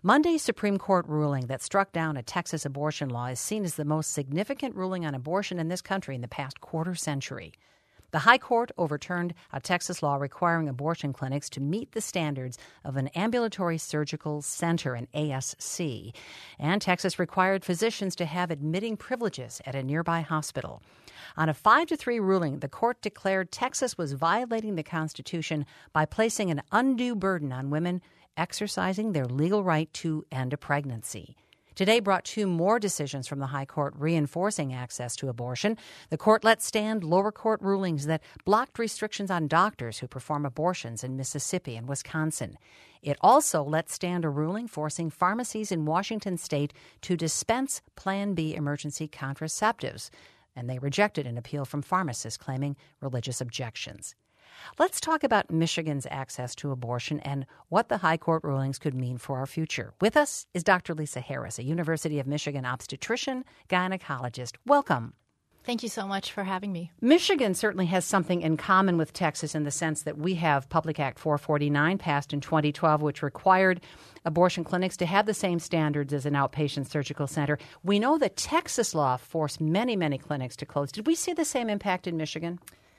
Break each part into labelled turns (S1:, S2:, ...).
S1: Monday's Supreme Court ruling that struck down a Texas abortion law is seen as the most significant ruling on abortion in this country in the past quarter century. The High Court overturned a Texas law requiring abortion clinics to meet the standards of an ambulatory surgical center, an ASC, and Texas required physicians to have admitting privileges at a nearby hospital. On a 5-3 ruling, the court declared Texas was violating the Constitution by placing an undue burden on women exercising their legal right to end a pregnancy. Today brought two more decisions from the High Court reinforcing access to abortion. The court let stand lower court rulings that blocked restrictions on doctors who perform abortions in Mississippi and Wisconsin. It also let stand a ruling forcing pharmacies in Washington state to dispense Plan B emergency contraceptives, and they rejected an appeal from pharmacists claiming religious objections. Let's talk about Michigan's access to abortion and what the High Court rulings could mean for our future. With us is Dr. Lisa Harris, a University of Michigan obstetrician, gynecologist. Welcome.
S2: Thank you so much for having me.
S1: Michigan certainly has something in common with Texas in the sense that we have Public Act 449 passed in 2012, which required abortion clinics to have the same standards as an outpatient surgical center. We know that Texas law forced many, many clinics to close. Did we see the same impact in Michigan?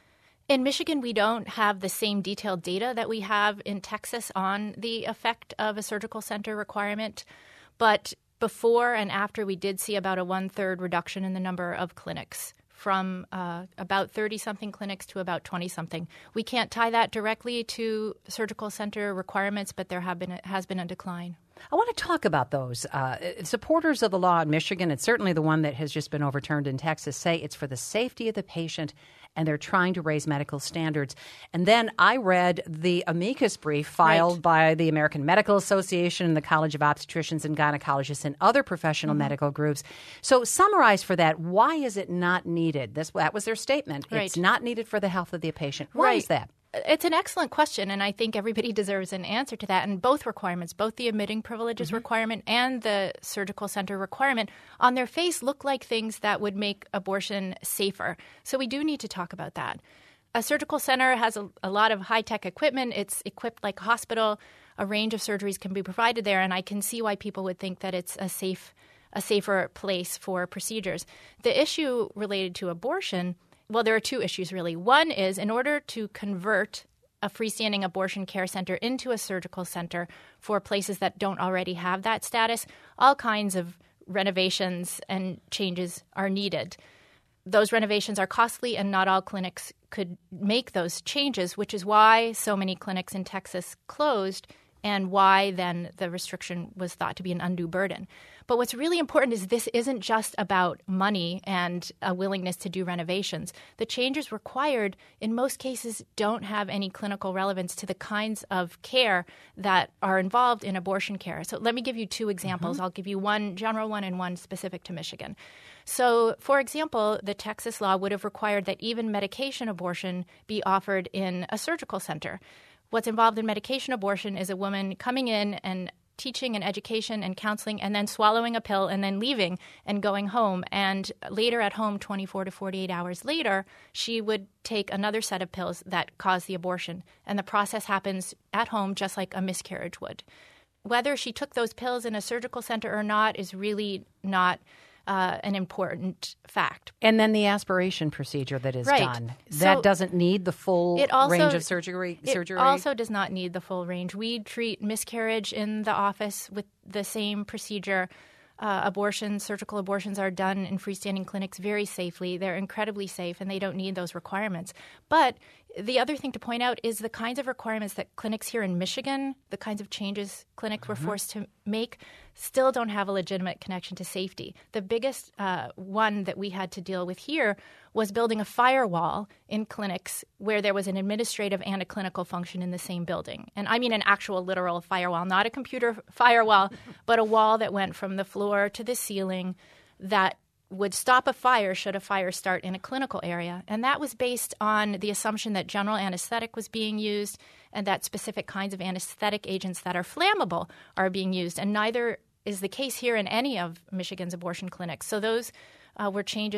S2: In Michigan, we don't have the same detailed data that we have in Texas on the effect of a surgical center requirement. But before and after, we did see about a 1/3 reduction in the number of clinics from about 30-something clinics to about 20-something. We can't tie that directly to surgical center requirements, but there has been a decline.
S1: I want to talk about those. Supporters of the law in Michigan, and certainly the one that has just been overturned in Texas, say it's for the safety of the patient and they're trying to raise medical standards. And then I read the amicus brief filed by the American Medical Association and the College of Obstetricians and Gynecologists and other professional medical groups. So summarize for that, why is it not needed? That was their statement.
S2: Right.
S1: It's not needed for the health of the patient. Why is that?
S2: It's an excellent question, and I think everybody deserves an answer to that. And both requirements, both the admitting privileges requirement and the surgical center requirement, on their face look like things that would make abortion safer. So we do need to talk about that. A surgical center has a lot of high-tech equipment. It's equipped like a hospital. A range of surgeries can be provided there, and I can see why people would think that it's a safer place for procedures. The issue related to abortion, well, there are two issues, really. One is in order to convert a freestanding abortion care center into a surgical center for places that don't already have that status, all kinds of renovations and changes are needed. Those renovations are costly, and not all clinics could make those changes, which is why so many clinics in Texas closed and why then the restriction was thought to be an undue burden. But what's really important is this isn't just about money and a willingness to do renovations. The changes required, in most cases, don't have any clinical relevance to the kinds of care that are involved in abortion care. So let me give you two examples. I'll give you one general one and one specific to Michigan. So, for example, the Texas law would have required that even medication abortion be offered in a surgical center. What's involved in medication abortion is a woman coming in and teaching and education and counseling and then swallowing a pill and then leaving and going home. And later at home, 24 to 48 hours later, she would take another set of pills that cause the abortion. And the process happens at home just like a miscarriage would. Whether she took those pills in a surgical center or not is really not an important fact.
S1: And then the aspiration procedure that is done. That doesn't need the full range of surgery?
S2: It also does not need the full range. We treat miscarriage in the office with the same procedure. Surgical abortions are done in freestanding clinics very safely. They're incredibly safe, and they don't need those requirements. But the other thing to point out is the kinds of requirements that clinics here in Michigan, the kinds of changes clinics were forced to make, still don't have a legitimate connection to safety. The biggest one that we had to deal with here was building a firewall in clinics where there was an administrative and a clinical function in the same building. And I mean an actual literal firewall, not a computer firewall, but a wall that went from the floor to the ceiling that would stop a fire should a fire start in a clinical area. And that was based on the assumption that general anesthetic was being used and that specific kinds of anesthetic agents that are flammable are being used. And neither is the case here in any of Michigan's abortion clinics. So those were changes that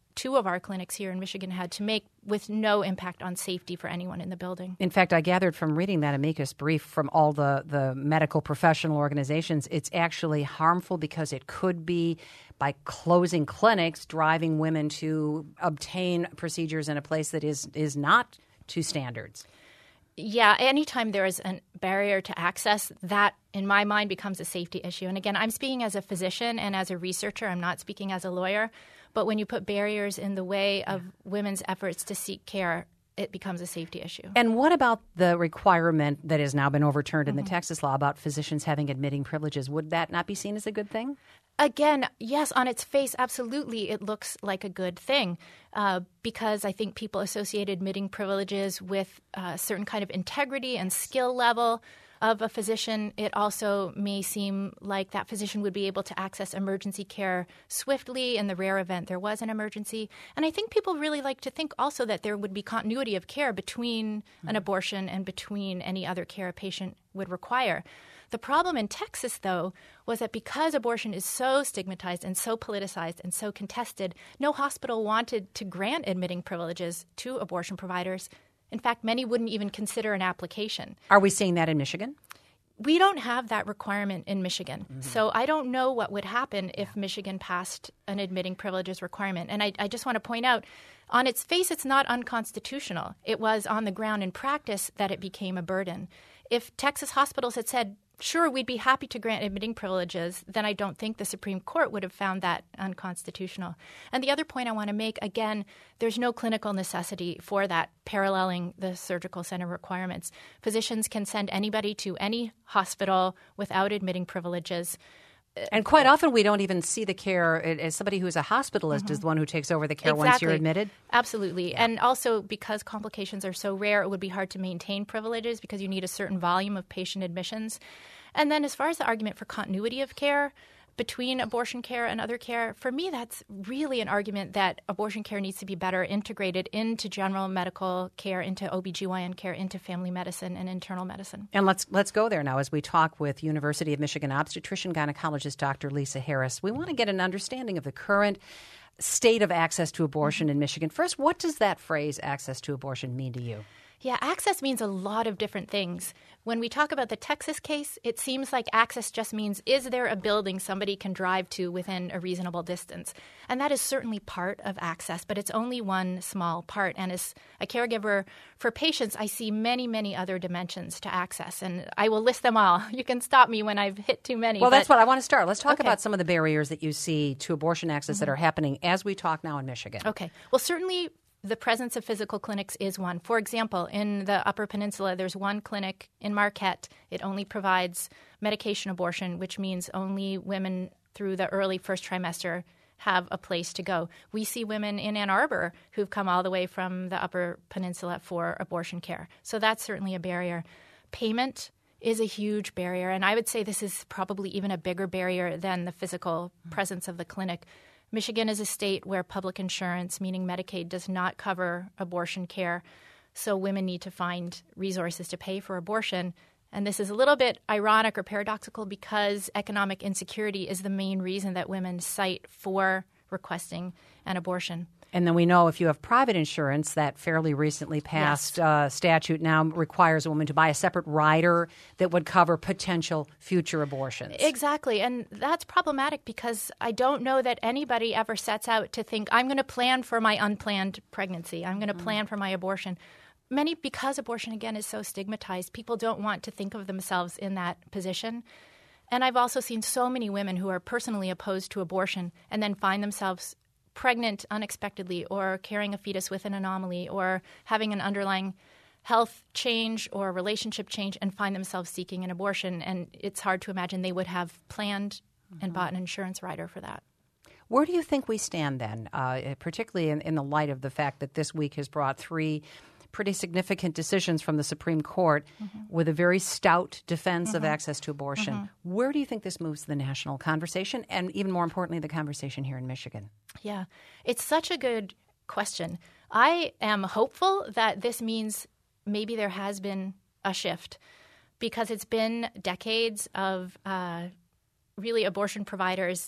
S2: two of our clinics here in Michigan had to make with no impact on safety for anyone in the building.
S1: In fact, I gathered from reading that amicus brief from all the medical professional organizations, it's actually harmful because it could be, by closing clinics, driving women to obtain procedures in a place that is not to standards.
S2: Yeah, anytime there is a barrier to access, that, in my mind, becomes a safety issue. And again, I'm speaking as a physician and as a researcher. I'm not speaking as a lawyer. But when you put barriers in the way of women's efforts to seek care, it becomes a safety issue.
S1: And what about the requirement that has now been overturned in the Texas law about physicians having admitting privileges? Would that not be seen as a good thing?
S2: Again, yes, on its face, absolutely, it looks like a good thing because I think people associate admitting privileges with a certain kind of integrity and skill level of a physician. It also may seem like that physician would be able to access emergency care swiftly in the rare event there was an emergency. And I think people really like to think also that there would be continuity of care between an abortion and between any other care a patient would require. The problem in Texas, though, was that because abortion is so stigmatized and so politicized and so contested, no hospital wanted to grant admitting privileges to abortion providers. In fact, many wouldn't even consider an application.
S1: Are we seeing that in Michigan?
S2: We don't have that requirement in Michigan. So I don't know what would happen if Michigan passed an admitting privileges requirement. And I just want to point out, on its face, it's not unconstitutional. It was on the ground in practice that it became a burden. If Texas hospitals had said, sure, we'd be happy to grant admitting privileges, then I don't think the Supreme Court would have found that unconstitutional. And the other point I want to make, again, there's no clinical necessity for that paralleling the surgical center requirements. Physicians can send anybody to any hospital without admitting privileges.
S1: And quite often we don't even see the care as somebody who's a hospitalist is the one who takes over the care once you're admitted.
S2: Absolutely. Yeah. And also because complications are so rare, it would be hard to maintain privileges because you need a certain volume of patient admissions. And then as far as the argument for continuity of care between abortion care and other care, for me, that's really an argument that abortion care needs to be better integrated into general medical care, into OBGYN care, into family medicine and internal medicine.
S1: And let's go there now as we talk with University of Michigan obstetrician gynecologist Dr. Lisa Harris. We want to get an understanding of the current state of access to abortion in Michigan. First, what does that phrase, access to abortion, mean to you?
S2: Yeah, access means a lot of different things. When we talk about the Texas case, it seems like access just means, is there a building somebody can drive to within a reasonable distance? And that is certainly part of access, but it's only one small part. And as a caregiver for patients, I see many, many other dimensions to access. And I will list them all. You can stop me when I've hit too many.
S1: Well, that's what I want to start. Let's talk about some of the barriers that you see to abortion access that are happening as we talk now in Michigan.
S2: Okay. Well, certainly the presence of physical clinics is one. For example, in the Upper Peninsula, there's one clinic in Marquette. It only provides medication abortion, which means only women through the early first trimester have a place to go. We see women in Ann Arbor who've come all the way from the Upper Peninsula for abortion care. So that's certainly a barrier. Payment is a huge barrier, and I would say this is probably even a bigger barrier than the physical presence of the clinic. Michigan is a state where public insurance, meaning Medicaid, does not cover abortion care. So women need to find resources to pay for abortion. And this is a little bit ironic or paradoxical because economic insecurity is the main reason that women cite for requesting an abortion.
S1: And then we know if you have private insurance, that fairly recently passed statute now requires a woman to buy a separate rider that would cover potential future abortions.
S2: Exactly. And that's problematic because I don't know that anybody ever sets out to think, I'm going to plan for my unplanned pregnancy. I'm going to plan for my abortion. Because abortion, again, is so stigmatized, people don't want to think of themselves in that position. And I've also seen so many women who are personally opposed to abortion and then find themselves pregnant unexpectedly or carrying a fetus with an anomaly or having an underlying health change or relationship change and find themselves seeking an abortion. And it's hard to imagine they would have planned and bought an insurance rider for that.
S1: Where do you think we stand then, particularly in the light of the fact that this week has brought three pretty significant decisions from the Supreme Court with a very stout defense of access to abortion? Where do you think this moves the national conversation and, even more importantly, the conversation here in Michigan? Yeah,
S2: it's such a good question. I am hopeful that this means maybe there has been a shift because it's been decades of really abortion providers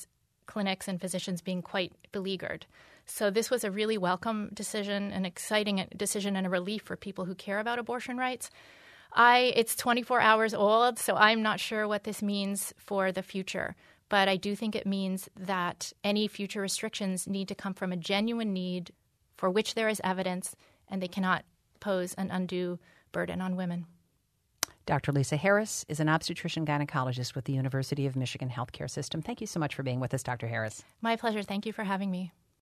S2: clinics and physicians being quite beleaguered. So this was a really welcome decision, an exciting decision, and a relief for people who care about abortion rights. It's 24 hours old, so I'm not sure what this means for the future. But I do think it means that any future restrictions need to come from a genuine need for which there is evidence, and they cannot pose an undue burden on women.
S1: Dr. Lisa Harris is an obstetrician gynecologist with the University of Michigan Healthcare System. Thank you so much for being with us, Dr. Harris.
S2: My pleasure. Thank you for having me.